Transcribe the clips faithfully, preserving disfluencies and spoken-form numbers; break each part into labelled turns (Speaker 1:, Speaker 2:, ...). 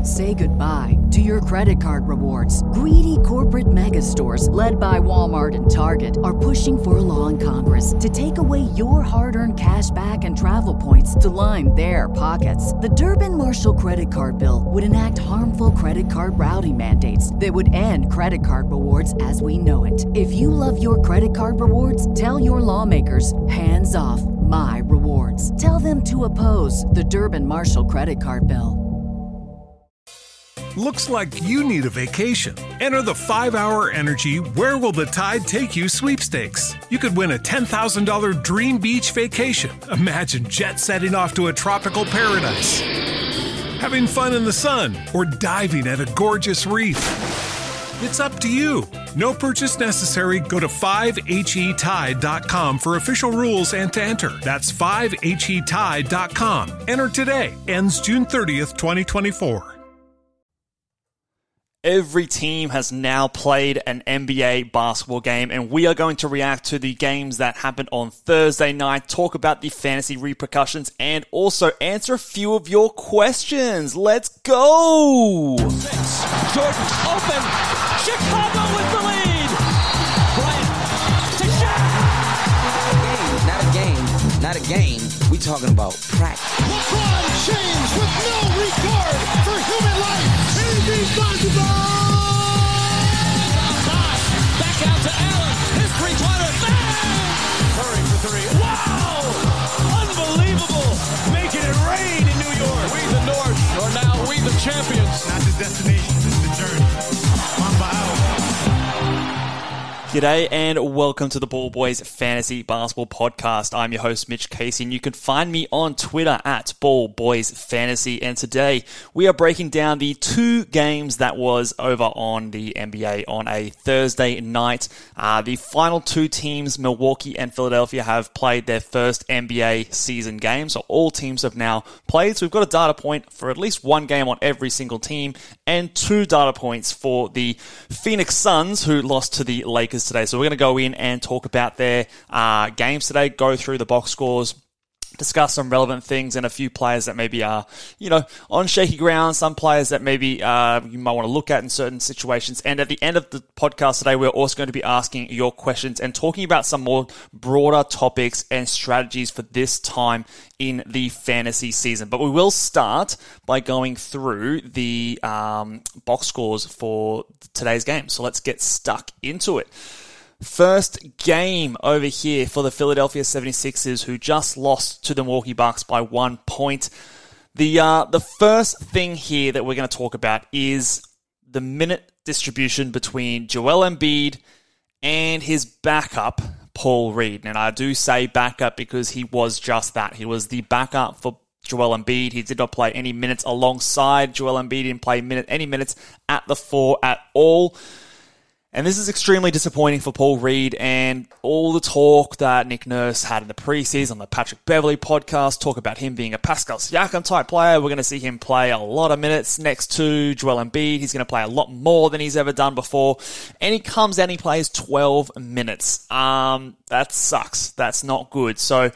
Speaker 1: Say goodbye to your credit card rewards. Greedy corporate mega stores, led by Walmart and Target, are pushing for a law in Congress to take away your hard-earned cash back and travel points to line their pockets. The Durbin-Marshall credit card bill would enact harmful credit card routing mandates that would end credit card rewards as we know it. If you love your credit card rewards, tell your lawmakers, hands off my rewards. Tell them to oppose the Durbin-Marshall credit card bill.
Speaker 2: Looks like you need a vacation. Enter the five hour Energy Where Will the Tide Take You sweepstakes. You could win a ten thousand dollars dream beach vacation. Imagine jet setting off to a tropical paradise, having fun in the sun, or diving at a gorgeous reef. It's up to you. No purchase necessary. Go to five H E tide dot com for official rules and to enter. That's five H E tide dot com. Enter today. Ends June thirtieth, twenty twenty-four.
Speaker 3: Every team has now played an N B A basketball game, and we are going to react to the games that happened on Thursday night, talk about the fantasy repercussions, and also answer a few of your questions. Let's go!
Speaker 4: Six. Jordan open. Chicago with the lead. Bryant to Shaq.
Speaker 5: Not a game. Not a game. We talking about practice.
Speaker 6: LeBron James with no regard for human life. Anything's possible.
Speaker 4: Back out to Allen. His three-pointer. Bang! Curry for three. Wow! Unbelievable. Making it rain in New York. We the North are now we the champions.
Speaker 7: Not the destination, it's the journey. Mamba out.
Speaker 3: G'day and welcome to the Ball Boys Fantasy Basketball Podcast. I'm your host, Mitch Casey, and you can find me on Twitter at Ball Boys Fantasy. And today we are breaking down the two games that was over on the N B A on a Thursday night. Uh, the final two teams, Milwaukee and Philadelphia, have played their first N B A season game. So all teams have now played. So we've got a data point for at least one game on every single team and two data points for the Phoenix Suns, who lost to the Lakers today. So we're going to go in and talk about their uh, games today, go through the box scores, discuss some relevant things, and a few players that maybe are, you know, on shaky ground, some players that maybe uh, you might want to look at in certain situations. And at the end of the podcast today, we're also going to be asking your questions and talking about some more broader topics and strategies for this time in the fantasy season. But we will start by going through the um, box scores for today's game. So let's get stuck into it. First game over here for the Philadelphia seventy-sixers, who just lost to the Milwaukee Bucks by one point. The uh, the first thing here that we're going to talk about is the minute distribution between Joel Embiid and his backup, Paul Reed. And I do say backup because he was just that. He was the backup for Joel Embiid. He did not play any minutes alongside Joel Embiid. He didn't play minute, any minutes at the four at all. And this is extremely disappointing for Paul Reed, and all the talk that Nick Nurse had in the preseason on the Patrick Beverley podcast, talk about him being a Pascal Siakam type player. We're going to see him play a lot of minutes next to Joel Embiid. He's going to play a lot more than he's ever done before. And he comes and he plays twelve minutes. Um, that sucks. That's not good. So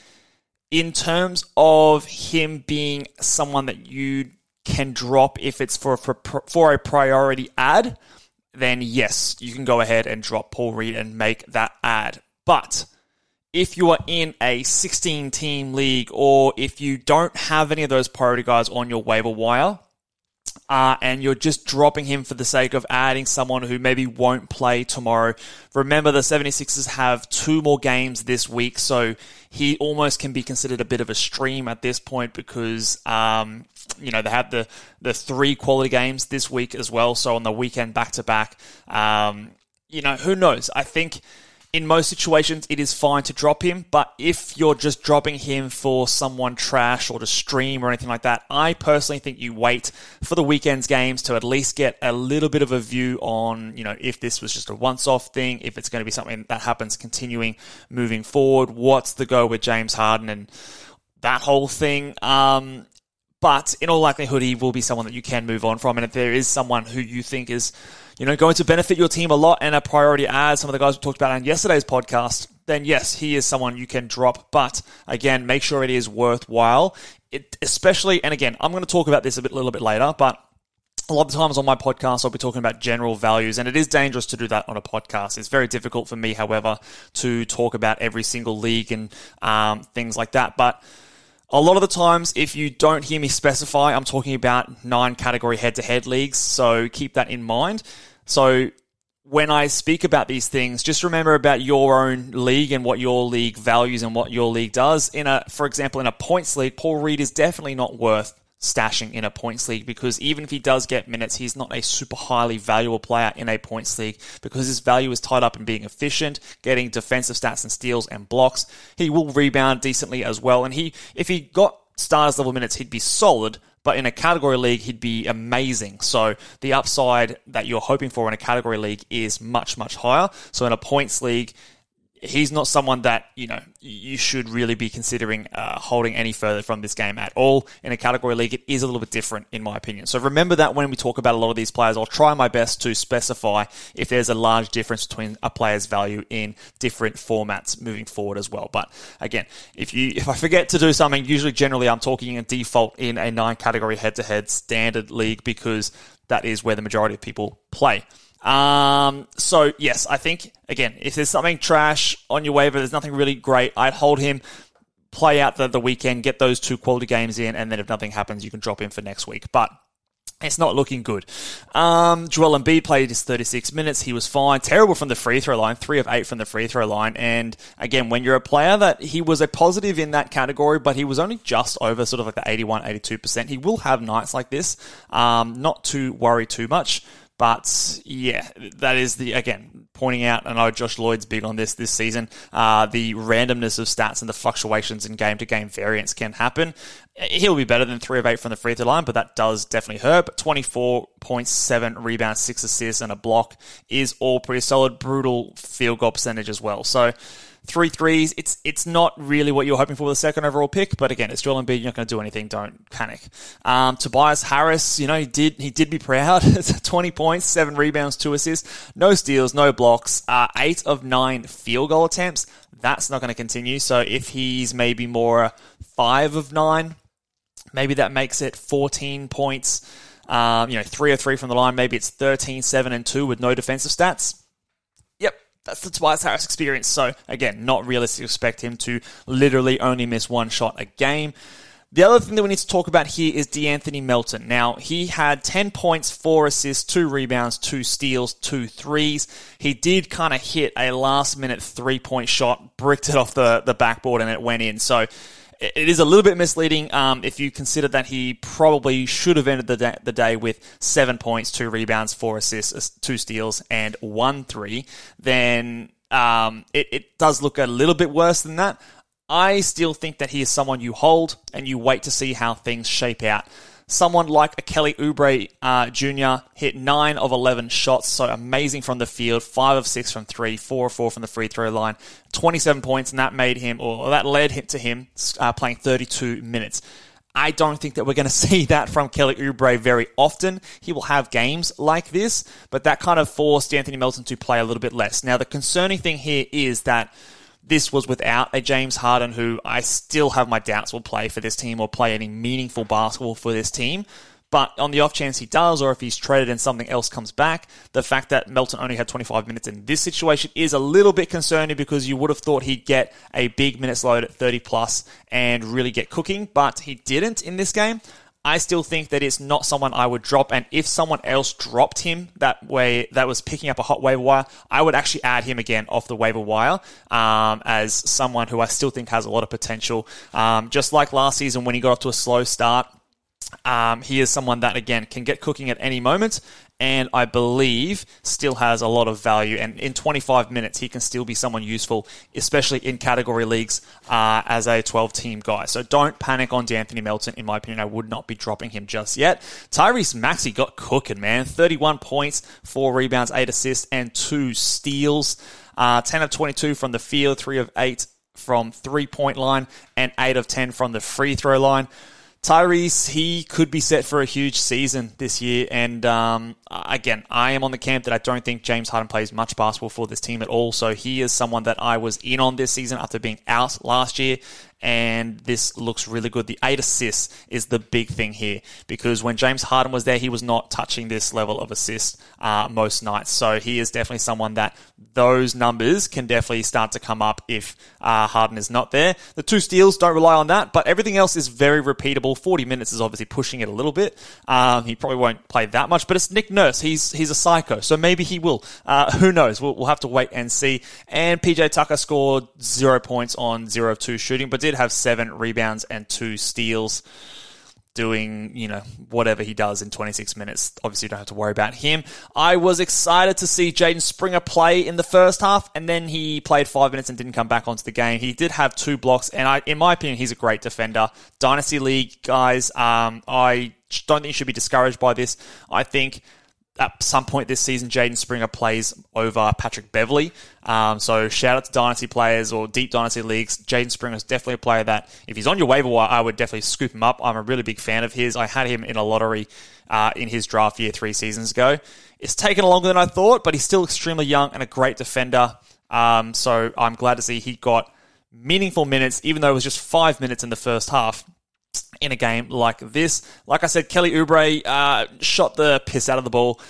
Speaker 3: in terms of him being someone that you can drop if it's for, for, for a priority ad, then yes, you can go ahead and drop Paul Reed and make that ad. But if you are in a sixteen-team league, or if you don't have any of those priority guys on your waiver wire, uh, and you're just dropping him for the sake of adding someone who maybe won't play tomorrow, remember the seventy-sixers have two more games this week, so he almost can be considered a bit of a stream at this point because um, you know, they have the, the three quality games this week as well. So on the weekend back-to-back, um, you know, who knows? I think in most situations it is fine to drop him. But if you're just dropping him for someone trash or to stream or anything like that, I personally think you wait for the weekend's games to at least get a little bit of a view on, you know, if this was just a once-off thing, if it's going to be something that happens continuing moving forward, what's the go with James Harden and that whole thing. Um... But in all likelihood, he will be someone that you can move on from. And if there is someone who you think is, you know, going to benefit your team a lot and a priority ad, some of the guys we talked about on yesterday's podcast, then yes, he is someone you can drop. But again, make sure it is worthwhile. It especially, and again, I'm going to talk about this a bit, little bit later, but a lot of times on my podcast, I'll be talking about general values, and it is dangerous to do that on a podcast. It's very difficult for me, however, to talk about every single league and um, things like that. But a lot of the times, if you don't hear me specify, I'm talking about nine category head-to-head leagues, so keep that in mind. So when I speak about these things, just remember about your own league and what your league values and what your league does. In a, for example, in a points league, Paul Reed is definitely not worth stashing in a points league, because even if he does get minutes, he's not a super highly valuable player in a points league, because his value is tied up in being efficient, getting defensive stats and steals and blocks. He will rebound decently as well, and he, if he got stars level minutes, he'd be solid, but in a category league, he'd be amazing. So the upside that you're hoping for in a category league is much, much higher. So in a points league, he's not someone that, you know, you should really be considering uh, holding any further from this game at all. In a category league, it is a little bit different, in my opinion. So remember that when we talk about a lot of these players. I'll try my best to specify if there's a large difference between a player's value in different formats moving forward as well. But again, if you if I forget to do something, usually generally I'm talking in default in a nine-category head-to-head standard league, because that is where the majority of people play. Um, so yes, I think, again, if there's something trash on your waiver, there's nothing really great, I'd hold him, play out the, the weekend, get those two quality games in, and then if nothing happens, you can drop him for next week. But it's not looking good. Um, Joel Embiid played his thirty-six minutes. He was fine. Terrible from the free throw line. Three of eight from the free throw line. And again, when you're a player that he was a positive in that category, but he was only just over sort of like the eighty-one, eighty-two percent. He will have nights like this. Um, not to worry too much. But yeah, that is the, again, pointing out, I know Josh Lloyd's big on this this season, uh, the randomness of stats and the fluctuations in game-to-game variance can happen. He'll be better than three of eight from the free throw line, but that does definitely hurt. But twenty-four point seven rebounds, six assists, and a block is all pretty solid. Brutal field goal percentage as well. So three threes, it's it's not really what you're hoping for with a second overall pick, but again, it's Joel Embiid, you're not going to do anything, don't panic. Um, Tobias Harris, you know, he did he did be proud. twenty points, seven rebounds, two assists, no steals, no blocks, uh, eight of nine field goal attempts. That's not going to continue, so if he's maybe more five of nine, maybe that makes it fourteen points, um, you know, three of three from the line, maybe it's thirteen, seven, and two with no defensive stats. Yep. That's the Tobias Harris experience. So, again, not realistic to expect him to literally only miss one shot a game. The other thing that we need to talk about here is DeAnthony Melton. Now, he had ten points, four assists, two rebounds, two steals, two threes. He did kind of hit a last-minute three-point shot, bricked it off the, the backboard, and it went in. So, it is a little bit misleading um, if you consider that he probably should have ended the day, the day with seven points, two rebounds, four assists, two steals, and one three. Then um, it, it does look a little bit worse than that. I still think that he is someone you hold and you wait to see how things shape out. Someone like a Kelly Oubre uh, Junior hit nine of eleven shots, so amazing from the field, five of six from three, four of four from the free throw line, twenty-seven points, and that made him, or that led him to him uh, playing thirty-two minutes. I don't think that we're going to see that from Kelly Oubre very often. He will have games like this, but that kind of forced Anthony Melton to play a little bit less. Now, the concerning thing here is that this was without a James Harden, who I still have my doubts will play for this team or play any meaningful basketball for this team. But on the off chance he does, or if he's traded and something else comes back, the fact that Melton only had twenty-five minutes in this situation is a little bit concerning, because you would have thought he'd get a big minutes load at thirty plus and really get cooking, but he didn't in this game. I still think that it's not someone I would drop, and if someone else dropped him that way, that was picking up a hot waiver wire, I would actually add him again off the waiver wire um, as someone who I still think has a lot of potential. Um, just like last season when he got off to a slow start, um, he is someone that, again, can get cooking at any moment, and I believe still has a lot of value. And in twenty-five minutes, he can still be someone useful, especially in category leagues uh, as a twelve-team guy. So don't panic on DeAnthony Melton. In my opinion, I would not be dropping him just yet. Tyrese Maxey got cooking, man. thirty-one points, four rebounds, eight assists, and two steals. Uh, ten of twenty-two from the field, three of eight from three-point line, and eight of ten from the free throw line. Tyrese, he could be set for a huge season this year, and um, again, I am on the camp that I don't think James Harden plays much basketball for this team at all, so he is someone that I was in on this season after being out last year, and this looks really good. The eight assists is the big thing here, because when James Harden was there, he was not touching this level of assist uh, most nights. So he is definitely someone that those numbers can definitely start to come up if uh, Harden is not there. The two steals, don't rely on that, but everything else is very repeatable. forty minutes is obviously pushing it a little bit. Um, he probably won't play that much, but it's Nick Nurse. He's he's a psycho, so maybe he will. Uh, who knows? We'll, we'll have to wait and see. And P J Tucker scored zero points on zero of two shooting, but did have seven rebounds and two steals, doing, you know, whatever he does in twenty-six minutes. Obviously, you don't have to worry about him. I was excited to see Jaden Springer play in the first half, and then he played five minutes and didn't come back onto the game. He did have two blocks, and I, in my opinion, he's a great defender. Dynasty League, guys, um, I don't think you should be discouraged by this. I think at some point this season, Jaden Springer plays over Patrick Beverley. Um, so shout out to Dynasty players or Deep Dynasty Leagues. Jaden Springer is definitely a player that, if he's on your waiver wire, I would definitely scoop him up. I'm a really big fan of his. I had him in a lottery uh, in his draft year three seasons ago. It's taken longer than I thought, but he's still extremely young and a great defender. Um, so I'm glad to see he got meaningful minutes, even though it was just five minutes in the first half in a game like this. Like I said, Kelly Oubre uh, shot the piss out of the ball.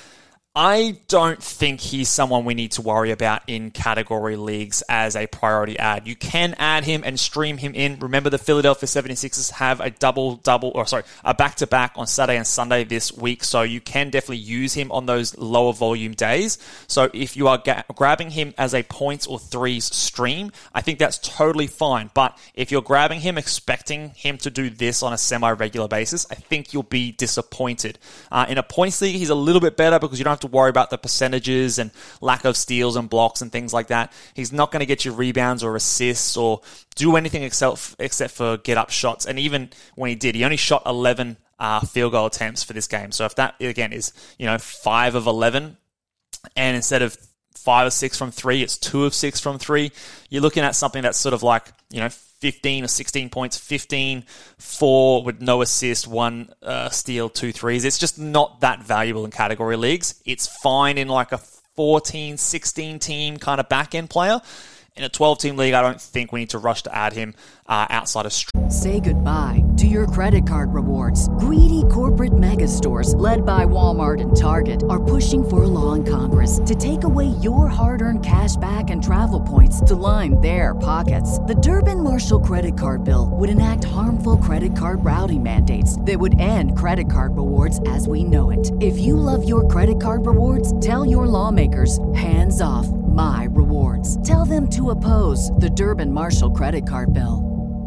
Speaker 3: I don't think he's someone we need to worry about in category leagues as a priority add. You can add him and stream him in. Remember, the Philadelphia seventy-sixers have a double-double, or sorry, a back-to-back on Saturday and Sunday this week, so you can definitely use him on those lower volume days. So if you are ga- grabbing him as a points or threes stream, I think that's totally fine. But if you're grabbing him expecting him to do this on a semi-regular basis, I think you'll be disappointed. Uh, in a points league, he's a little bit better because you don't have to worry about the percentages and lack of steals and blocks and things like that. He's not going to get you rebounds or assists or do anything except except for get up shots. And even when he did, he only shot eleven uh, field goal attempts for this game. So if that again is, you know, five of eleven, and instead of five or six from three, it's two of six from three, you're looking at something that's sort of like, you know, fifteen or sixteen points, fifteen, four with no assist, one uh, steal, two threes. It's just not that valuable in category leagues. It's fine in like a fourteen, sixteen team kind of back-end player. In a twelve-team league, I don't think we need to rush to add him uh, outside of...
Speaker 1: Say goodbye to your credit card rewards. Greedy corporate mega stores, led by Walmart and Target, are pushing for a law in Congress to take away your hard-earned cash back and travel points to line their pockets. The Durbin-Marshall credit card bill would enact harmful credit card routing mandates that would end credit card rewards as we know it. If you love your credit card rewards, tell your lawmakers, hands off my rewards. Tell them to oppose the Durbin-Marshall credit card bill.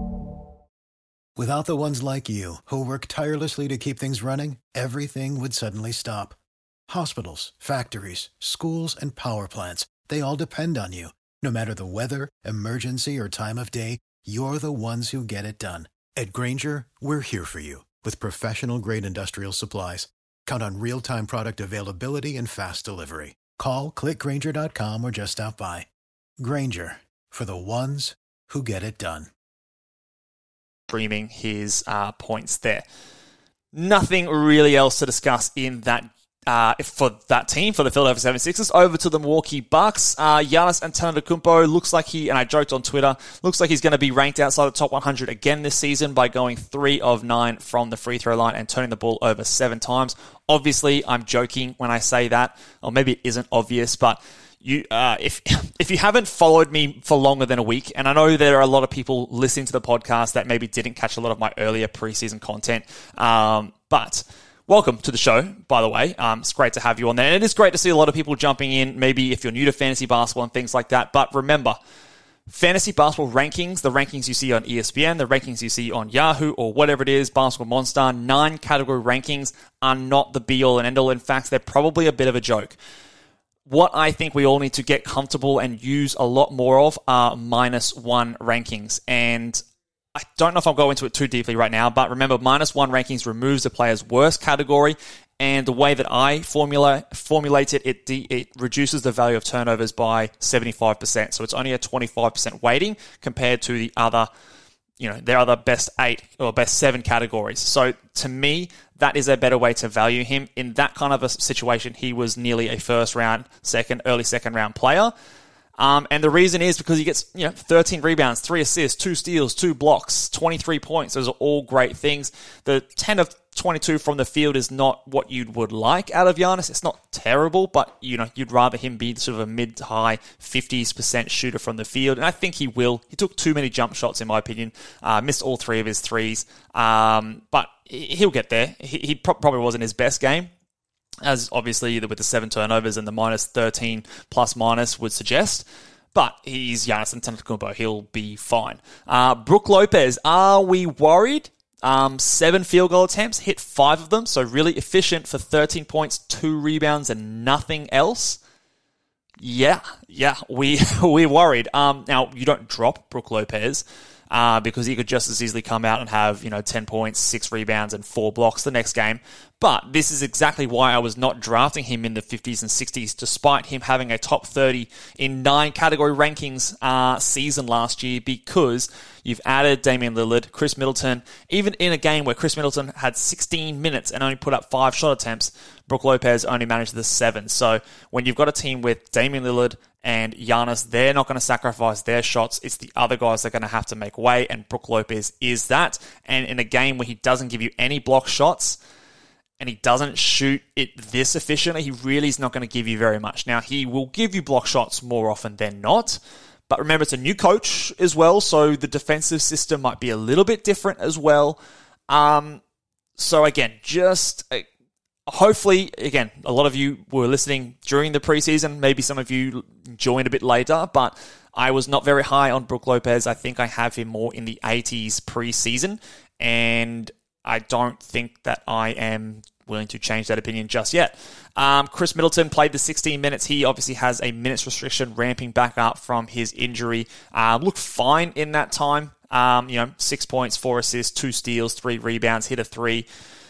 Speaker 8: Without the ones like you, who work tirelessly to keep things running, everything would suddenly stop. Hospitals, factories, schools, and power plants, they all depend on you. No matter the weather, emergency, or time of day, you're the ones who get it done. At Grainger, we're here for you with professional-grade industrial supplies. Count on real-time product availability and fast delivery. Call, click Grainger dot com, or just stop by. Grainger, for the ones who get it done.
Speaker 3: Streaming his uh, points there. Nothing really else to discuss in that uh, for that team, for the Philadelphia seventy-sixers. Over to the Milwaukee Bucks. Uh, Giannis Antetokounmpo looks like he, and I joked on Twitter, looks like he's going to be ranked outside the top one hundred again this season by going three of nine from the free throw line and turning the ball over seven times. Obviously, I'm joking when I say that, or maybe it isn't obvious, but You, uh, if if you haven't followed me for longer than a week, and I know there are a lot of people listening to the podcast that maybe didn't catch a lot of my earlier preseason content, um, but welcome to the show, by the way. Um, it's great to have you on there, and it is great to see a lot of people jumping in, maybe if you're new to fantasy basketball and things like that, but remember, fantasy basketball rankings, the rankings you see on E S P N, the rankings you see on Yahoo, or whatever it is, Basketball Monster, nine category rankings are not the be-all and end-all. In fact, they're probably a bit of a joke. What I think we all need to get comfortable and use a lot more of are minus one rankings. And I don't know if I'll go into it too deeply right now, but remember, minus one rankings removes the player's worst category. And the way that I formula, formulate it, it, de- it reduces the value of turnovers by seventy-five percent. So it's only a twenty-five percent weighting compared to the other, you know, their other best eight or best seven categories. So to me, that is a better way to value him. In that kind of a situation, he was nearly a first round, second, early second round player. Um, and the reason is because he gets, you know, thirteen rebounds, three assists, two steals, two blocks, twenty-three points. Those are all great things. The ten of twenty-two from the field is not what you would like out of Giannis. It's not terrible, but, you know, you'd rather him be sort of a mid to high fifties percent shooter from the field. And I think he will. He took too many jump shots, in my opinion. Uh, missed all three of his threes. Um, but he'll get there. He, he pro- probably wasn't his best game, as obviously with the seven turnovers and the minus thirteen plus minus would suggest. But he's Giannis Antetokounmpo. He'll be fine. Uh, Brook Lopez, are we worried? Um, seven field goal attempts, hit five of them, so really efficient for thirteen points, two rebounds, and nothing else. Yeah, yeah, we, we're worried. Um, now, you don't drop Brook Lopez, Uh, because he could just as easily come out and have, you know, ten points, six rebounds, and four blocks the next game. But this is exactly why I was not drafting him in the fifties and sixties, despite him having a top thirty in nine category rankings uh, season last year, because you've added Damian Lillard, Chris Middleton. Even in a game where Chris Middleton had sixteen minutes and only put up five shot attempts, Brook Lopez only managed the seven. So when you've got a team with Damian Lillard and Giannis, they're not going to sacrifice their shots. It's the other guys that are going to have to make way, and Brook Lopez is that. And in a game where he doesn't give you any block shots and he doesn't shoot it this efficiently, he really is not going to give you very much. Now, he will give you block shots more often than not, but remember, it's a new coach as well, so the defensive system might be a little bit different as well. Um, so again, just... Uh, Hopefully, again, a lot of you were listening during the preseason. Maybe some of you joined a bit later, but I was not very high on Brook Lopez. I think I have him more in the eighties preseason, and I don't think that I am willing to change that opinion just yet. Um, Chris Middleton played the sixteen minutes. He obviously has a minutes restriction ramping back up from his injury. Uh, looked fine in that time. Um, you know, six points, four assists, two steals, three rebounds, hit a three.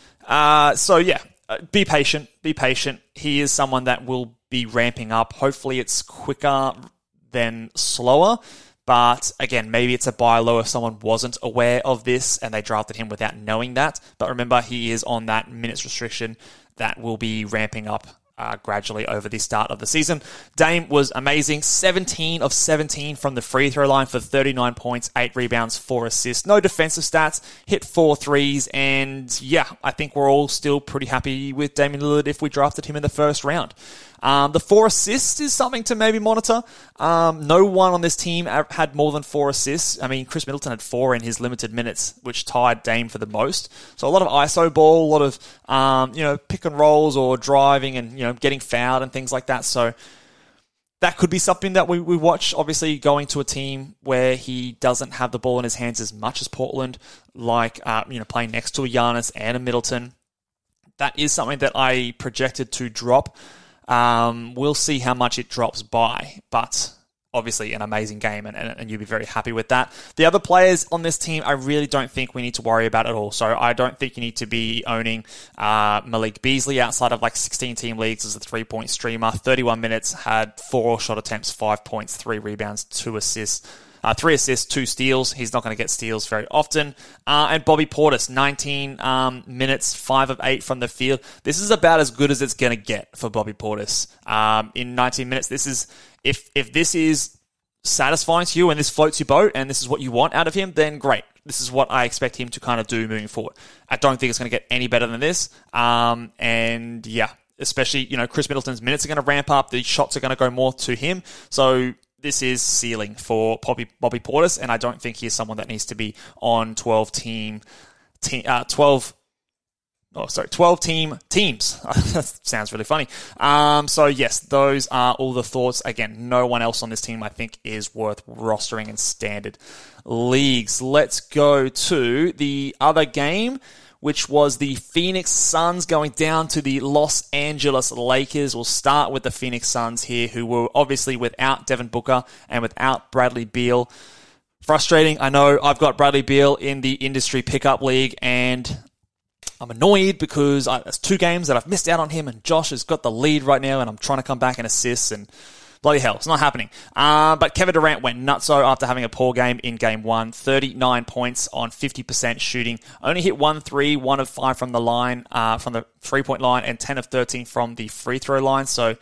Speaker 3: Uh, so, yeah. Be patient, be patient. He is someone that will be ramping up. Hopefully it's quicker than slower. But again, maybe it's a buy low if someone wasn't aware of this and they drafted him without knowing that. But remember, he is on that minutes restriction that will be ramping up Uh, gradually over the start of the season. Dame was amazing. seventeen of seventeen from the free throw line for thirty-nine points, eight rebounds, four assists. No defensive stats, hit four threes, and yeah, I think we're all still pretty happy with Damian Lillard if we drafted him in the first round. Um, the four assists is something to maybe monitor. Um, no one on this team had more than four assists. I mean, Chris Middleton had four in his limited minutes, which tied Dame for the most. So a lot of I S O ball, a lot of um, you know pick and rolls or driving and you know getting fouled and things like that. So that could be something that we, we watch. Obviously, going to a team where he doesn't have the ball in his hands as much as Portland, like uh, you know playing next to a Giannis and a Middleton. That is something that I projected to drop. Um, we'll see how much it drops by, but obviously an amazing game, and, and, and you'll be very happy with that. The other players on this team, I really don't think we need to worry about at all. So I don't think you need to be owning uh, Malik Beasley outside of like sixteen-team leagues as a three-point streamer. thirty-one minutes, had four shot attempts, five points, three rebounds, two assists. Uh, three assists, two steals. He's not going to get steals very often. Uh, and Bobby Portis, nineteen um, minutes, five of eight from the field. This is about as good as it's going to get for Bobby Portis. Um, in nineteen minutes, this is if if this is satisfying to you and this floats your boat and this is what you want out of him, then great. This is what I expect him to kind of do moving forward. I don't think it's going to get any better than this. Um, and yeah, especially, you know, Chris Middleton's minutes are going to ramp up. The shots are going to go more to him. So this is ceiling for Bobby, Bobby Portis, and I don't think he's someone that needs to be on twelve team, team uh, twelve. Oh, sorry, twelve team teams. That sounds really funny. Um, so yes, those are all the thoughts. Again, no one else on this team I think is worth rostering in standard leagues. Let's go to the other game, which was the Phoenix Suns going down to the Los Angeles Lakers. We'll start with the Phoenix Suns here, who were obviously without Devin Booker and without Bradley Beal. Frustrating, I know. I've got Bradley Beal in the industry pickup league, and I'm annoyed because I, there's two games that I've missed out on him, and Josh has got the lead right now, and I'm trying to come back and assist, and bloody hell, it's not happening. Uh, but Kevin Durant went nutso after having a poor game in game one. thirty-nine points on fifty percent shooting. Only hit one three, one of five from the line, uh, from the three-point line, and ten of thirteen from the free throw line. So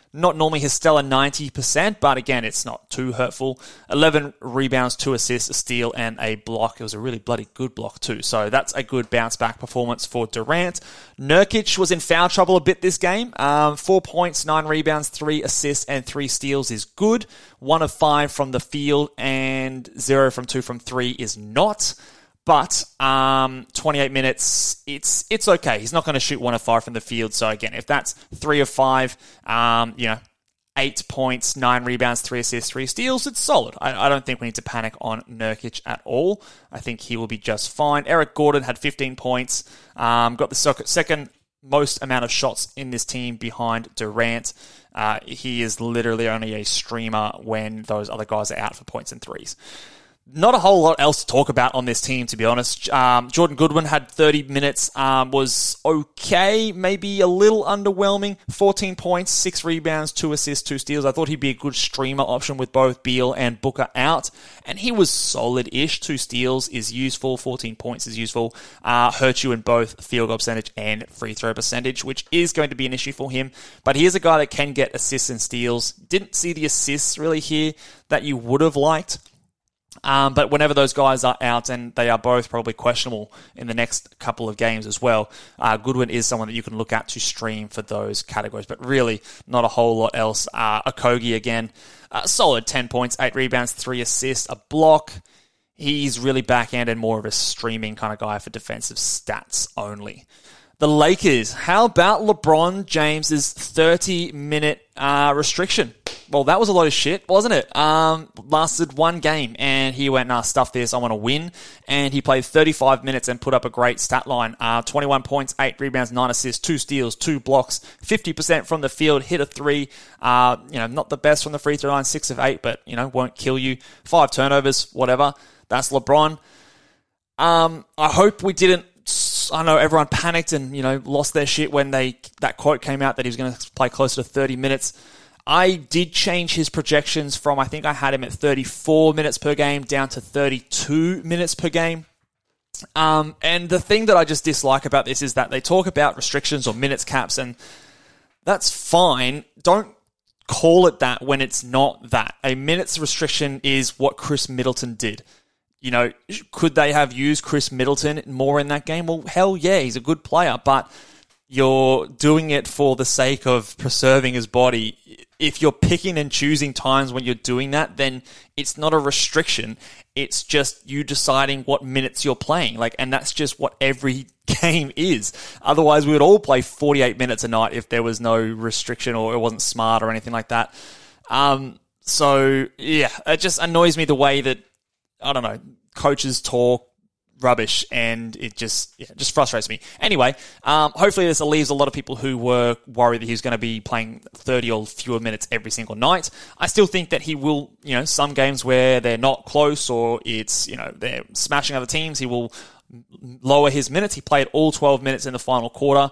Speaker 3: Not normally his stellar ninety percent, but again, it's not too hurtful. eleven rebounds, two assists, a steal, and a block. It was a really bloody good block too. So that's a good bounce-back performance for Durant. Nurkic was in foul trouble a bit this game. Um, four points, nine rebounds, three assists, and three steals is good. One of five from the field and zero from two from three is not. But um, twenty-eight minutes, it's it's okay. He's not going to shoot one of five from the field. So again, if that's three of five, um, you know, eight points, nine rebounds, three assists, three steals, it's solid. I, I don't think we need to panic on Nurkic at all. I think he will be just fine. Eric Gordon had fifteen points, um, got the second most amount of shots in this team behind Durant. Uh, he is literally only a streamer when those other guys are out for points and threes. Not a whole lot else to talk about on this team, to be honest. Um, Jordan Goodwin had thirty minutes, um, was okay, maybe a little underwhelming. fourteen points, six rebounds, two assists, two steals. I thought he'd be a good streamer option with both Beal and Booker out, and he was solid-ish. Two steals is useful, fourteen points is useful. Uh, hurt you in both field goal percentage and free throw percentage, which is going to be an issue for him. But he is a guy that can get assists and steals. Didn't see the assists really here that you would have liked. Um, but whenever those guys are out, and they are both probably questionable in the next couple of games as well, uh, Goodwin is someone that you can look at to stream for those categories. But really, not a whole lot else. Uh, Okogie, again, uh, solid ten points, eight rebounds, three assists, a block. He's really backhand and more of a streaming kind of guy for defensive stats only. The Lakers, how about LeBron James's thirty-minute uh, restriction? Well, that was a lot of shit, wasn't it? Um, lasted one game, and he went, nah, stuff this, I want to win. And he played thirty-five minutes and put up a great stat line. Uh, twenty-one points, eight rebounds, nine assists, two steals, two blocks, fifty percent from the field, hit a three. Uh, you know, not the best from the free throw line, six of eight, but, you know, won't kill you. Five turnovers, whatever. That's LeBron. Um, I hope we didn't, I know everyone panicked and, you know, lost their shit when they that quote came out that he was going to play closer to thirty minutes. I did change his projections from, I think I had him at thirty-four minutes per game down to thirty-two minutes per game. Um, and the thing that I just dislike about this is that they talk about restrictions or minutes caps, and that's fine. Don't call it that when it's not that. A minutes restriction is what Chris Middleton did. You know, could they have used Chris Middleton more in that game? Well, hell yeah, he's a good player, but you're doing it for the sake of preserving his body. If you're picking and choosing times when you're doing that, then it's not a restriction. It's just you deciding what minutes you're playing. Like, and that's just what every game is. Otherwise, we would all play forty-eight minutes a night if there was no restriction or it wasn't smart or anything like that. Um, so, yeah, it just annoys me the way that, I don't know, coaches talk rubbish, and it just yeah, just frustrates me. Anyway, um, hopefully this leaves a lot of people who were worried that he was going to be playing thirty or fewer minutes every single night. I still think that he will, you know, some games where they're not close or it's, you know, they're smashing other teams, he will lower his minutes. He played all twelve minutes in the final quarter.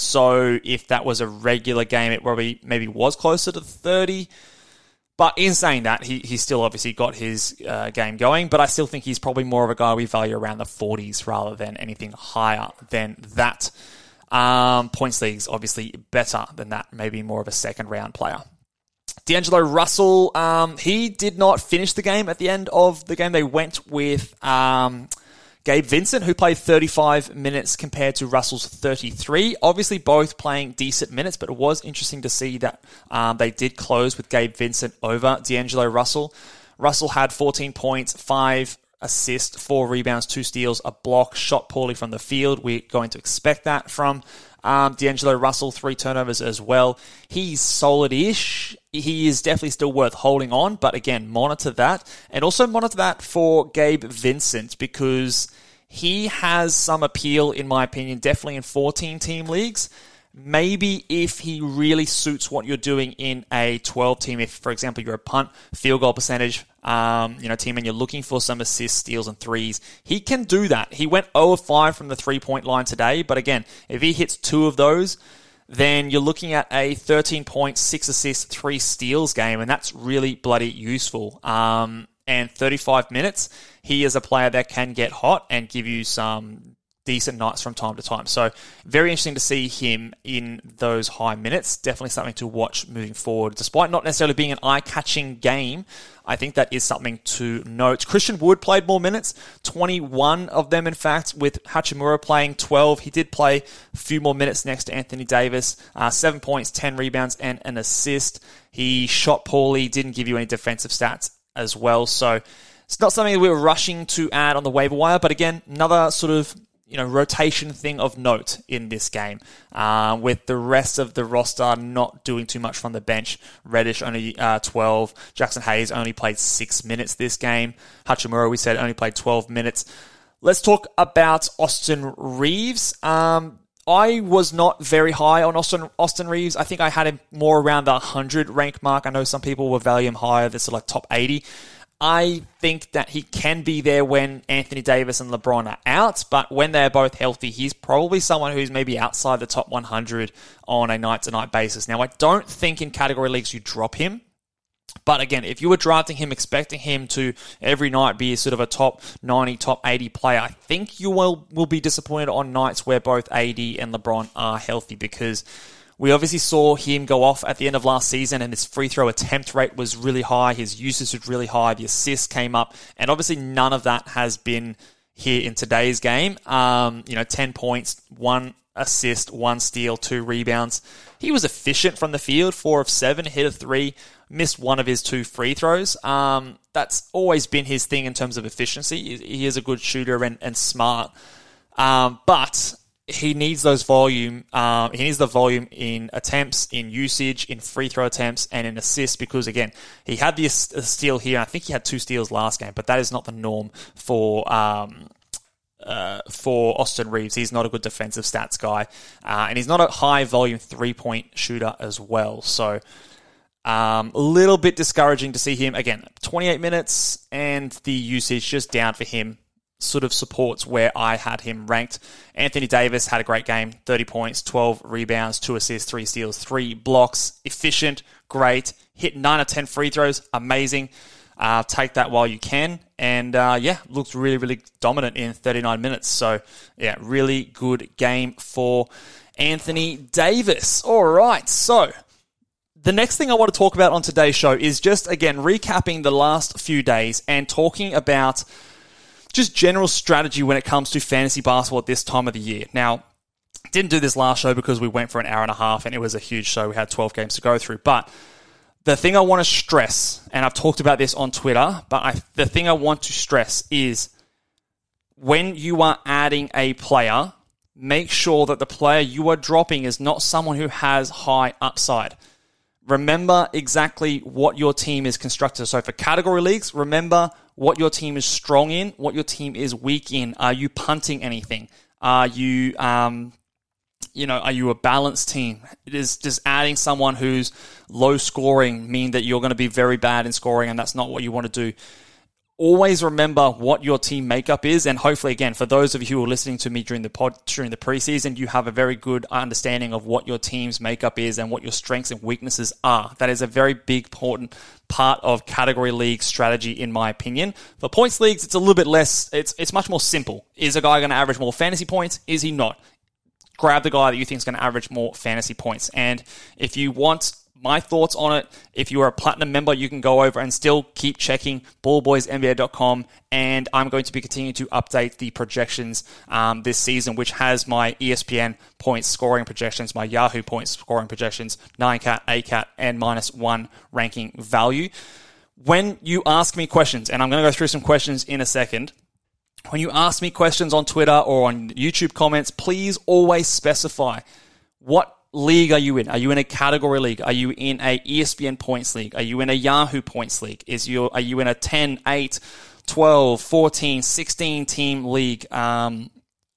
Speaker 3: So if that was a regular game, it probably maybe was closer to thirty. But in saying that, he he's still obviously got his uh, game going, but I still think he's probably more of a guy we value around the forties rather than anything higher than that. Um, points league's obviously better than that, maybe more of a second round player. D'Angelo Russell, um, he did not finish the game at the end of the game. They went with um, Gabe Vincent, who played thirty-five minutes compared to Russell's thirty-three. Obviously, both playing decent minutes, but it was interesting to see that um, they did close with Gabe Vincent over D'Angelo Russell. Russell had fourteen points, five assists, four rebounds, two steals, a block, shot poorly from the field. We're going to expect that from um, D'Angelo Russell, three turnovers as well. He's solid-ish. He is definitely still worth holding on, but again, monitor that. And also monitor that for Gabe Vincent, because he has some appeal, in my opinion, definitely in fourteen-team leagues. Maybe if he really suits what you're doing in a twelve-team, if, for example, you're a punt, field goal percentage, um, you know, team, and you're looking for some assists, steals, and threes, he can do that. He went zero of five from the three-point line today, but again, if he hits two of those, then you're looking at a thirteen points, six assists, three steals game, and that's really bloody useful. Um, and thirty-five minutes, he is a player that can get hot and give you some decent nights from time to time. So very interesting to see him in those high minutes. Definitely something to watch moving forward. Despite not necessarily being an eye-catching game, I think that is something to note. Christian Wood played more minutes, twenty-one of them in fact, with Hachimura playing twelve. He did play a few more minutes next to Anthony Davis. Uh, seven points, ten rebounds, and an assist. He shot poorly, didn't give you any defensive stats as well. So it's not something that we were rushing to add on the waiver wire, but again, another sort of you know rotation thing of note in this game, uh, with the rest of the roster not doing too much from the bench. Reddish only uh, twelve. Jackson Hayes only played six minutes this game. Hachimura, we said, only played twelve minutes. Let's talk about Austin Reeves. Um, I was not very high on Austin Austin Reeves. I think I had him more around the one hundred rank mark. I know some people will value him higher. This is like top eighty. I think that he can be there when Anthony Davis and LeBron are out, but when they're both healthy, he's probably someone who's maybe outside the top one hundred on a night-to-night basis. Now, I don't think in category leagues you drop him, but again, if you were drafting him, expecting him to every night be sort of a top ninety, top eighty player, I think you will, will be disappointed on nights where both A D and LeBron are healthy, because we obviously saw him go off at the end of last season, and his free throw attempt rate was really high. His usage was really high. The assists came up, and obviously none of that has been here in today's game. Um, you know, ten points, one assist, one steal, two rebounds. He was efficient from the field, four of seven, hit a three, missed one of his two free throws. Um, that's always been his thing in terms of efficiency. He is a good shooter and, and smart, um, but he needs those volume. Um, he needs the volume in attempts, in usage, in free throw attempts, and in assists, because again, he had the steal here. I think he had two steals last game, but that is not the norm for um, uh, for Austin Reeves. He's not a good defensive stats guy, uh, and he's not a high volume three point shooter as well. So um, a little bit discouraging to see him again. twenty-eight minutes and the usage just down for him. Sort of supports where I had him ranked. Anthony Davis had a great game, thirty points, twelve rebounds, two assists, three steals, three blocks. Efficient, great. Hit nine of ten free throws, amazing. Uh, take that while you can. And uh, yeah, looked really, really dominant in thirty-nine minutes. So yeah, really good game for Anthony Davis. All right, so the next thing I want to talk about on today's show is just, again, recapping the last few days and talking about just general strategy when it comes to fantasy basketball at this time of the year. Now, didn't do this last show because we went for an hour and a half and it was a huge show. We had twelve games to go through. But the thing I want to stress, and I've talked about this on Twitter, but I, the thing I want to stress is when you are adding a player, make sure that the player you are dropping is not someone who has high upside. Remember exactly what your team is constructed. So for category leagues, remember what your team is strong in, what your team is weak in. Are you punting anything? Are you, um, you know, are you a balanced team? It is just adding someone who's low scoring mean that you're going to be very bad in scoring, and that's not what you want to do. Always remember what your team makeup is, and hopefully, again, for those of you who are listening to me during the pod, during the preseason, you have a very good understanding of what your team's makeup is and what your strengths and weaknesses are. That is a very big, important part of category league strategy, in my opinion. For points leagues, it's a little bit less, it's it's much more simple. Is a guy going to average more fantasy points? Is he not? Grab the guy that you think is going to average more fantasy points. And if you want my thoughts on it, if you are a platinum member, you can go over and still keep checking ball boys N B A dot com, and I'm going to be continuing to update the projections um, this season, which has my E S P N points scoring projections, my Yahoo points scoring projections, nine cat, eight cat, and minus one ranking value. When you ask me questions, and I'm going to go through some questions in a second, when you ask me questions on Twitter or on YouTube comments, please always specify what league are you in? Are you in a category league? Are you in a E S P N points league? Are you in a Yahoo points league? Is you are you in a ten, eight, twelve, fourteen, sixteen team league? Um,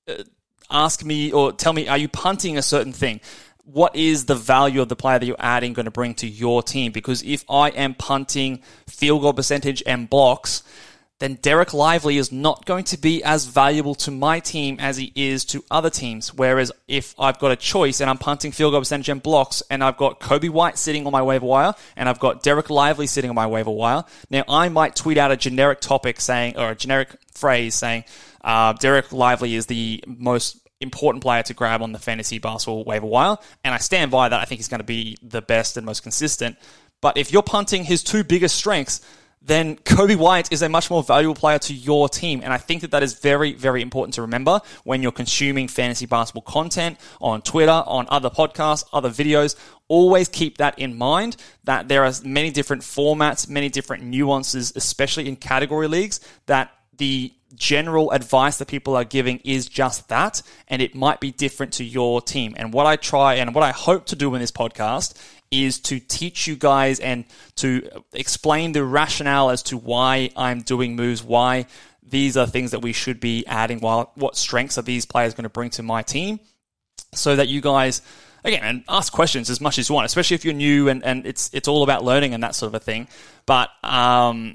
Speaker 3: ask me or tell me, are you punting a certain thing? What is the value of the player that you're adding going to bring to your team? Because if I am punting field goal percentage and blocks, then Derek Lively is not going to be as valuable to my team as he is to other teams. Whereas if I've got a choice and I'm punting field goal percentage and blocks, and I've got Coby White sitting on my waiver wire, and I've got Derek Lively sitting on my waiver wire, now I might tweet out a generic topic saying, or a generic phrase saying, uh, Derek Lively is the most important player to grab on the fantasy basketball waiver wire, and I stand by that. I think he's going to be the best and most consistent. But if you're punting his two biggest strengths, then Coby White is a much more valuable player to your team. And I think that that is very, very important to remember when you're consuming fantasy basketball content on Twitter, on other podcasts, other videos. Always keep that in mind, that there are many different formats, many different nuances, especially in category leagues, that the general advice that people are giving is just that, and it might be different to your team. And what I try and what I hope to do in this podcast is to teach you guys and to explain the rationale as to why I'm doing moves, why these are things that we should be adding, while what strengths are these players going to bring to my team, so that you guys, again, and ask questions as much as you want, especially if you're new and, and it's it's all about learning and that sort of a thing. But um,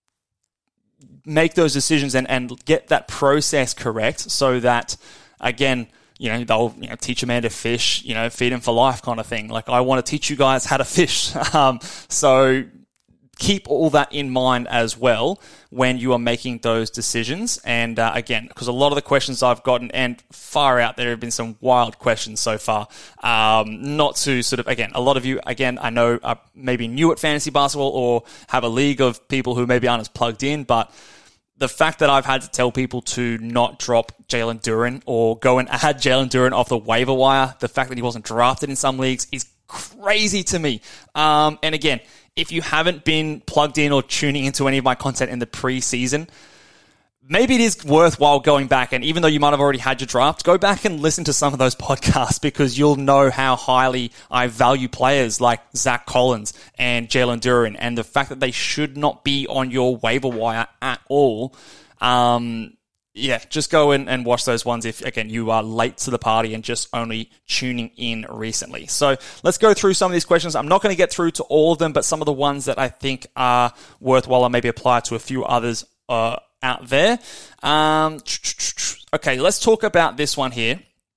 Speaker 3: make those decisions and, and get that process correct so that, again, you know, they'll you know, teach a man to fish, you know, feed him for life kind of thing. Like, I want to teach you guys how to fish. Um, so keep all that in mind as well when you are making those decisions. And uh, again, because a lot of the questions I've gotten, and far out, there have been some wild questions so far. Um, not to sort of, again, a lot of you, again, I know are maybe new at fantasy basketball or have a league of people who maybe aren't as plugged in, but the fact that I've had to tell people to not drop Jalen Duren or go and add Jalen Duren off the waiver wire, the fact that he wasn't drafted in some leagues is crazy to me. Um, and again, if you haven't been plugged in or tuning into any of my content in the preseason, maybe it is worthwhile going back, and even though you might have already had your draft, go back and listen to some of those podcasts, because you'll know how highly I value players like Zach Collins and Jalen Duren, and the fact that they should not be on your waiver wire at all. Um, yeah, just go in and watch those ones if, again, you are late to the party and just only tuning in recently. So let's go through some of these questions. I'm not going to get through to all of them, but some of the ones that I think are worthwhile and maybe apply to a few others uh, out there. Um, okay, let's talk about this one here.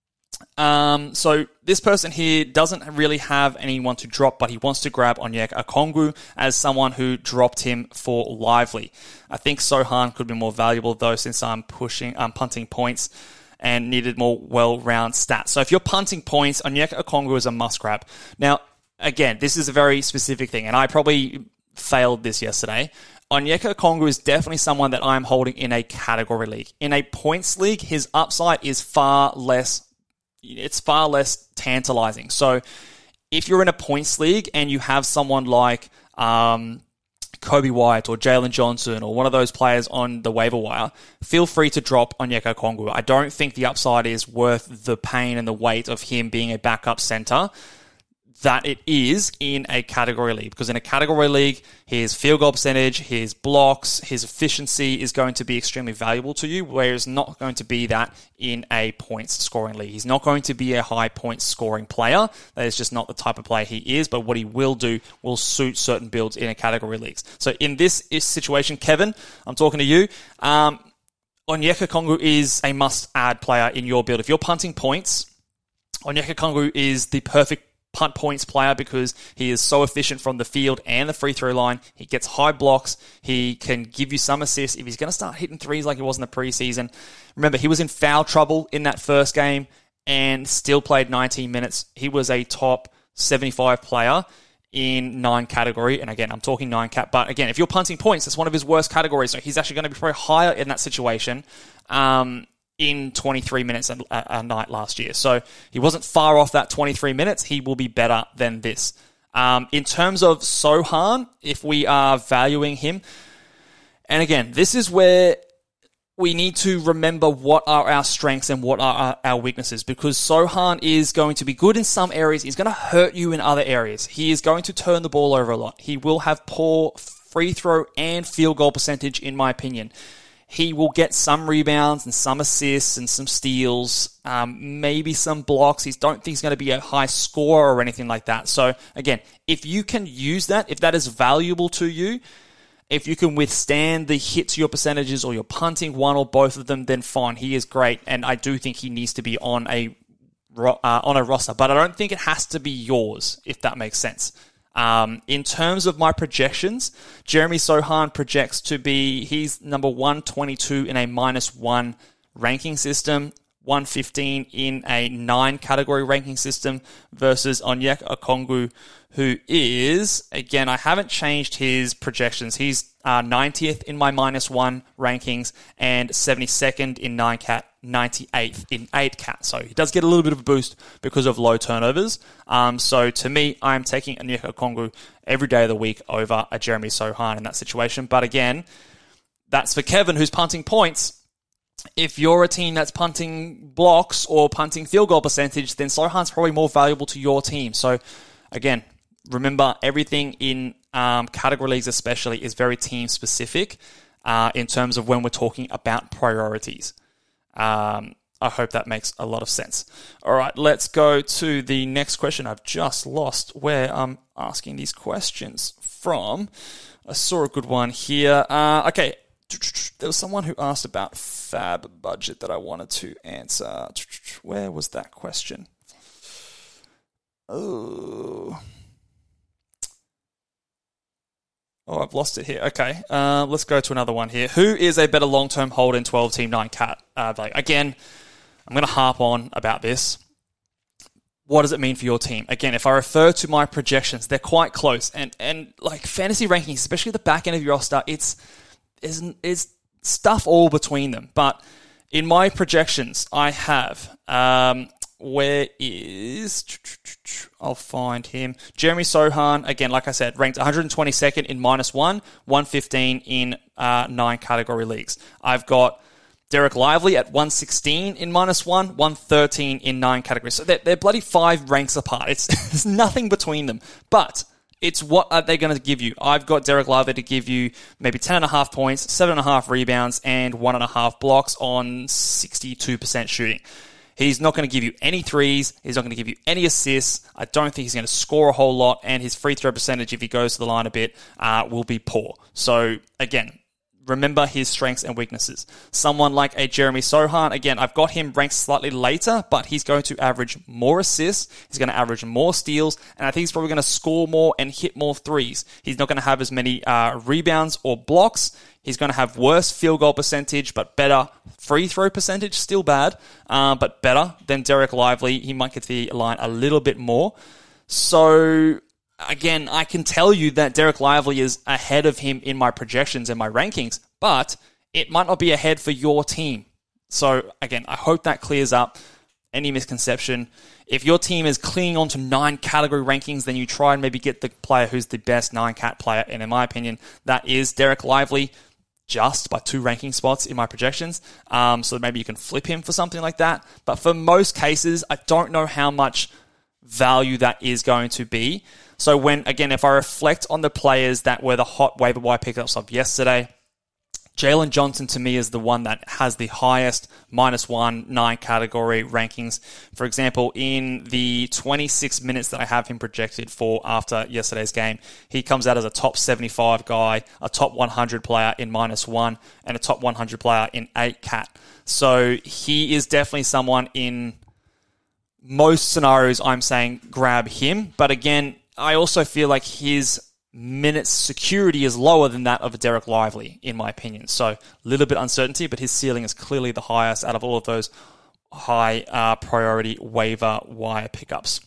Speaker 3: Um, so this person here doesn't really have anyone to drop, but he wants to grab Onyeka Okongwu as someone who dropped him for Lively. I think Sohan could be more valuable though, since I'm pushing, I'm punting points and needed more well-rounded stats. So if you're punting points, Onyeka Okongwu is a must grab. Now, again, this is a very specific thing, and I probably failed this yesterday. Onyeka Okongwu is definitely someone that I'm holding in a category league. In a points league, his upside is far less, it's far less tantalizing. So if you're in a points league and you have someone like um, Coby White or Jalen Johnson or one of those players on the waiver wire, feel free to drop Onyeka Okongwu. I don't think the upside is worth the pain and the weight of him being a backup center that it is in a category league. Because in a category league, his field goal percentage, his blocks, his efficiency is going to be extremely valuable to you, whereas not going to be that in a points scoring league. He's not going to be a high points scoring player. That is just not the type of player he is, but what he will do will suit certain builds in a category leagues. So in this situation, Kevin, I'm talking to you. Um, Onyeka Okongwu is a must-add player in your build. If you're punting points, Onyeka Okongwu is the perfect punt points player because he is so efficient from the field and the free throw line. He gets high blocks. He can give you some assists. If he's going to start hitting threes like he was in the preseason, remember, he was in foul trouble in that first game and still played nineteen minutes. He was a top seventy-five player in nine category. And again, I'm talking nine cap, but again, if you're punting points, that's one of his worst categories. So he's actually going to be probably higher in that situation. Um, in twenty-three minutes a, a night last year. So he wasn't far off that twenty-three minutes. He will be better than this. Um, in terms of Sohan, if we are valuing him, and again, this is where we need to remember what are our strengths and what are our, our weaknesses, because Sohan is going to be good in some areas. He's going to hurt you in other areas. He is going to turn the ball over a lot. He will have poor free throw and field goal percentage, in my opinion. He will get some rebounds and some assists and some steals, um, maybe some blocks. He don't think he's going to be a high scorer or anything like that. So again, if you can use that, if that is valuable to you, If you can withstand the hit to your percentages or you're punting one or both of them, then fine, he is great. And I do think he needs to be on a uh, on a roster. But I don't think it has to be yours, if that makes sense. Um, in terms of my projections, Jeremy Sochan projects to be, he's number one twenty-two in a minus one ranking system, one fifteen in a nine category ranking system versus Onyeka Okongwu, who is, again, I haven't changed his projections. He's uh, ninetieth in my minus one rankings and seventy-second in nine cat, ninety-eighth in eight cat. So he does get a little bit of a boost because of low turnovers. Um, so to me, I'm taking Onyeka Okongwu every day of the week over a Jeremy Sochan in that situation. But again, that's for Kevin, who's punting points. If you're a team that's punting blocks or punting field goal percentage, then Sochan's probably more valuable to your team. So again, remember, everything in um, category leagues especially is very team-specific uh, in terms of when we're talking about priorities. Um, I hope that makes a lot of sense. All right, let's go to the next question. I've just lost where I'm asking these questions from. I saw a good one here. Uh, okay, there was someone who asked about fab budget that I wanted to answer. Where was that question? Oh... Oh, I've lost it here. Okay, uh, let's go to another one here. Who is a better long-term hold in twelve-team nine cat? Uh, like, again, I'm going to harp on about this. What does it mean for your team? Again, if I refer to my projections, they're quite close. And, and like, fantasy rankings, especially the back end of your roster, it's, it's, it's stuff all between them. But in my projections, I have... Um, Where is... I'll find him. Jeremy Sochan, again, like I said, ranked one hundred twenty-second in minus one, one fifteen in uh, nine category leagues. I've got Derek Lively at one sixteen in minus one, one thirteen in nine categories. So they're, they're bloody five ranks apart. It's There's nothing between them. But it's what are they going to give you. I've got Derek Lively to give you maybe ten and a half points, seven and a half rebounds, and one and a half blocks on sixty-two percent shooting. He's not going to give you any threes. He's not going to give you any assists. I don't think he's going to score a whole lot. And his free throw percentage, if he goes to the line a bit, uh, will be poor. So, again, remember his strengths and weaknesses. Someone like a Jeremy Sochan, again, I've got him ranked slightly later, but he's going to average more assists. He's going to average more steals. And I think he's probably going to score more and hit more threes. He's not going to have as many uh, rebounds or blocks. He's going to have worse field goal percentage, but better free throw percentage. Still bad, uh, but better than Derek Lively. He might get to the line a little bit more. So, again, I can tell you that Derek Lively is ahead of him in my projections and my rankings, but it might not be ahead for your team. So, again, I hope that clears up any misconception. If your team is clinging on to nine category rankings, then you try and maybe get the player who's the best nine-cat player, and in my opinion, that is Derek Lively, just by two ranking spots in my projections. Um, so maybe you can flip him for something like that. But for most cases, I don't know how much value that is going to be. So when, again, if I reflect on the players that were the hot waiver wire pickups of yesterday, Jalen Johnson to me is the one that has the highest minus one, nine category rankings. For example, in the twenty-six minutes that I have him projected for after yesterday's game, he comes out as a top seventy-five guy, a top one hundred player in minus one, and a top one hundred player in eight cat. So he is definitely someone in most scenarios I'm saying grab him. But again, I also feel like his minutes security is lower than that of a Derek Lively, in my opinion. So a little bit uncertainty, but his ceiling is clearly the highest out of all of those high uh, priority waiver wire pickups.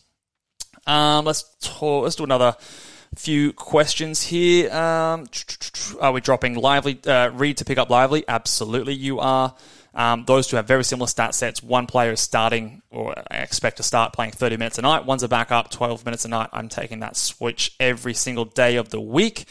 Speaker 3: Um, let's talk, let's do another few questions here. Um, are we dropping Lively, uh, Reed to pick up Lively? Absolutely, you are. Um, those two have very similar stat sets. One player is starting, or I expect to start playing thirty minutes a night. One's a backup, twelve minutes a night. I'm taking that switch every single day of the week.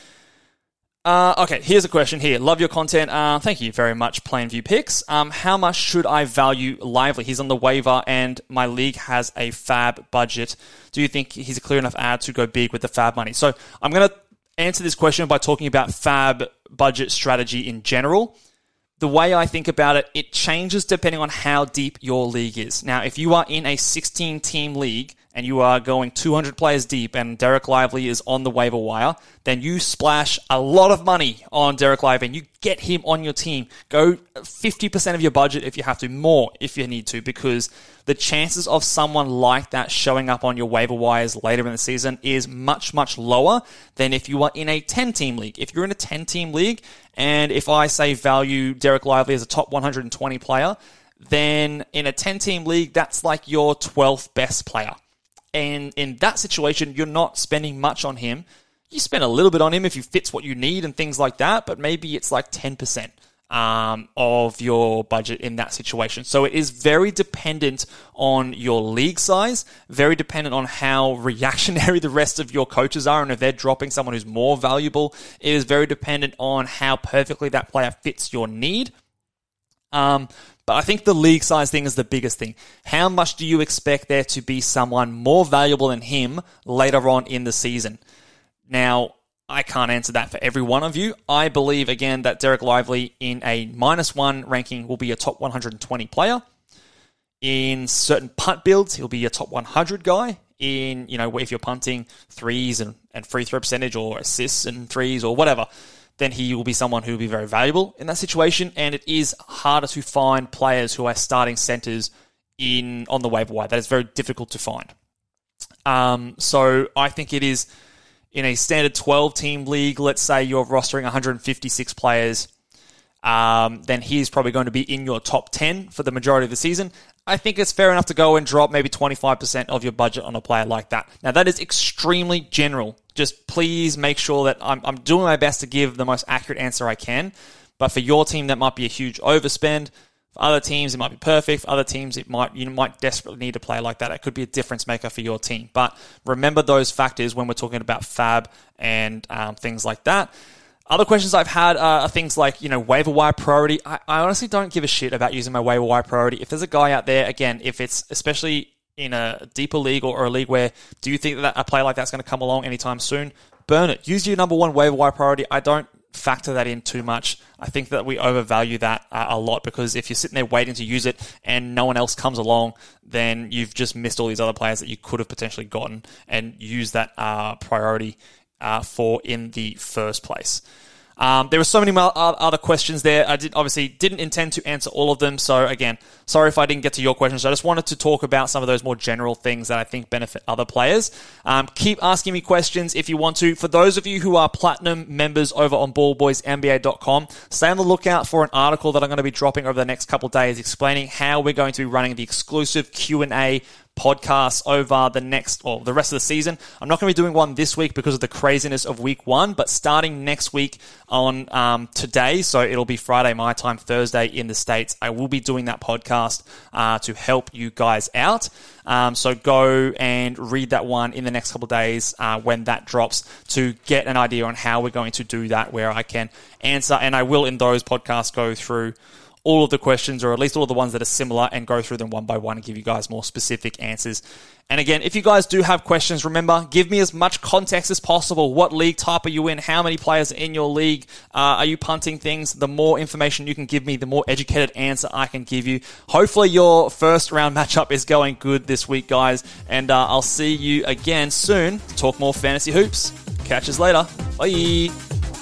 Speaker 3: Uh, okay, here's a question here. Love your content. Uh, thank you very much, Plainview Picks. Um, how much should I value Lively? He's on the waiver, and my league has a fab budget. Do you think he's a clear enough ad to go big with the fab money? So I'm going to answer this question by talking about fab budget strategy in general. The way I think about it, it changes depending on how deep your league is. Now, if you are in a sixteen-team league and you are going two hundred players deep and Dereck Lively is on the waiver wire, then you splash a lot of money on Dereck Lively and you get him on your team. Go fifty percent of your budget if you have to, more if you need to, because the chances of someone like that showing up on your waiver wires later in the season is much, much lower than if you are in a ten-team league. If you're in a ten-team league, and if I say value Dereck Lively as a top one hundred twenty player, then in a ten-team league, that's like your twelfth best player. And in that situation, you're not spending much on him. You spend a little bit on him if he fits what you need and things like that, but maybe it's like ten percent um, of your budget in that situation. So it is very dependent on your league size, very dependent on how reactionary the rest of your coaches are, and if they're dropping someone who's more valuable. It is very dependent on how perfectly that player fits your need. Um, But I think the league size thing is the biggest thing. How much do you expect there to be someone more valuable than him later on in the season? Now, I can't answer that for every one of you. I believe, again, that Dereck Lively in a minus one ranking will be a top one hundred twenty player. In certain punt builds, he'll be a top one hundred guy. In, you know, if you're punting threes and, and free throw percentage or assists and threes or whatever, then he will be someone who will be very valuable in that situation. And it is harder to find players who are starting centers in on the waiver wire. That is very difficult to find. Um, so I think it is in a standard twelve-team league, let's say you're rostering one hundred fifty-six players, um, then he's probably going to be in your top ten for the majority of the season. I think it's fair enough to go and drop maybe twenty-five percent of your budget on a player like that. Now, that is extremely general. Just please make sure that I'm, I'm doing my best to give the most accurate answer I can. But for your team, that might be a huge overspend. For other teams, it might be perfect. For other teams, it might you might desperately need a player like that. It could be a difference maker for your team. But remember those factors when we're talking about fab and um, things like that. Other questions I've had uh, are things like, you know, waiver wire priority. I, I honestly don't give a shit about using my waiver wire priority. If there's a guy out there, again, if it's especially in a deeper league or, or a league where do you think that a player like that's going to come along anytime soon, burn it. Use your number one waiver wire priority. I don't factor that in too much. I think that we overvalue that uh, a lot, because if you're sitting there waiting to use it and no one else comes along, then you've just missed all these other players that you could have potentially gotten and used that uh, priority uh, for in the first place. Um, there were so many other questions there. I did obviously didn't intend to answer all of them. So again, sorry if I didn't get to your questions. I just wanted to talk about some of those more general things that I think benefit other players. Um, keep asking me questions if you want to. For those of you who are platinum members over on ball boys N B A dot com, stay on the lookout for an article that I'm going to be dropping over the next couple of days explaining how we're going to be running the exclusive Q and A podcasts over the next or the rest of the season. I'm not going to be doing one this week because of the craziness of week one, but starting next week on um, today, so it'll be Friday my time, Thursday in the States, I will be doing that podcast uh, to help you guys out. Um, so go and read that one in the next couple of days uh, when that drops to get an idea on how we're going to do that, where I can answer, and I will in those podcasts go through all of the questions, or at least all of the ones that are similar, and go through them one by one and give you guys more specific answers. And again, if you guys do have questions, remember, give me as much context as possible. What league type are you in? How many players are in your league? Uh, are you punting things? The more information you can give me, the more educated answer I can give you. Hopefully your first round matchup is going good this week, guys. And uh, I'll see you again soon to talk more fantasy hoops. Catch us later. Bye.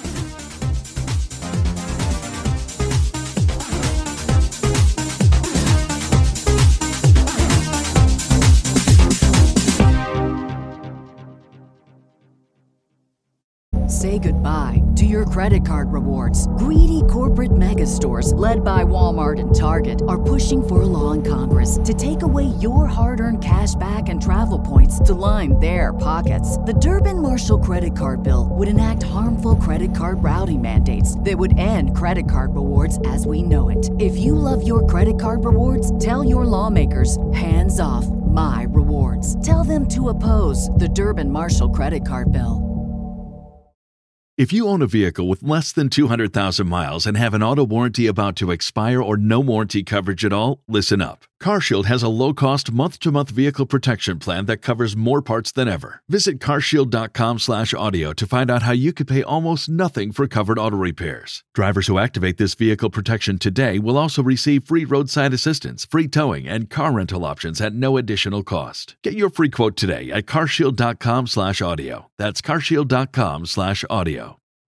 Speaker 1: Say goodbye to your credit card rewards. Greedy corporate mega stores, led by Walmart and Target, are pushing for a law in Congress to take away your hard-earned cash back and travel points to line their pockets. The Durbin-Marshall credit card bill would enact harmful credit card routing mandates that would end credit card rewards as we know it. If you love your credit card rewards, tell your lawmakers, hands off my rewards. Tell them to oppose the Durbin-Marshall credit card bill.
Speaker 9: If you own a vehicle with less than two hundred thousand miles and have an auto warranty about to expire or no warranty coverage at all, listen up. CarShield has a low-cost month-to-month vehicle protection plan that covers more parts than ever. Visit carshield.com slash audio to find out how you could pay almost nothing for covered auto repairs. Drivers who activate this vehicle protection today will also receive free roadside assistance, free towing, and car rental options at no additional cost. Get your free quote today at carshield.com slash audio. That's carshield.com slash audio.